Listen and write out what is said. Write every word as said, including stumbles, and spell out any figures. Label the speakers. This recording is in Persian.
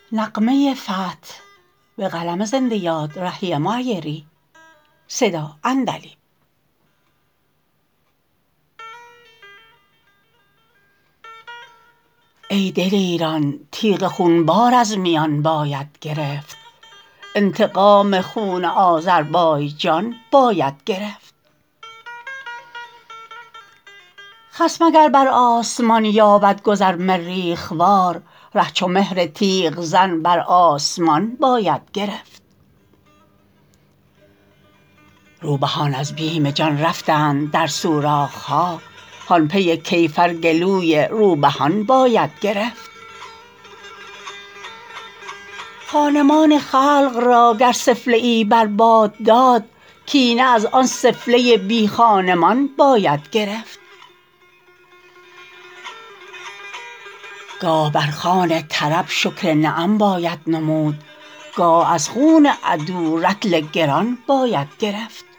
Speaker 1: نغمه فتح به قلم زنده یاد رهی مایری صدا اندلی. ای دلیران تیغ خونبار از میان باید گرفت، انتقام خون آذربایجان باید گرفت. خصم اگر بر آسمان یابد گذر مریخ وار، ره چو مهر تیغ زن بر آسمان باید گرفت. روبهان از بیم جان رفتند در سوراخ ها، هان پی کیفر گلوی روبهان باید گرفت. خانمان خلق را گر سفله ای بر باد داد، کینه از آن سفله بی خانمان باید گرفت. گاه بر خوان طرب شکر نعم باید نمود، گاه از خون عدو رطل گران باید گرفت.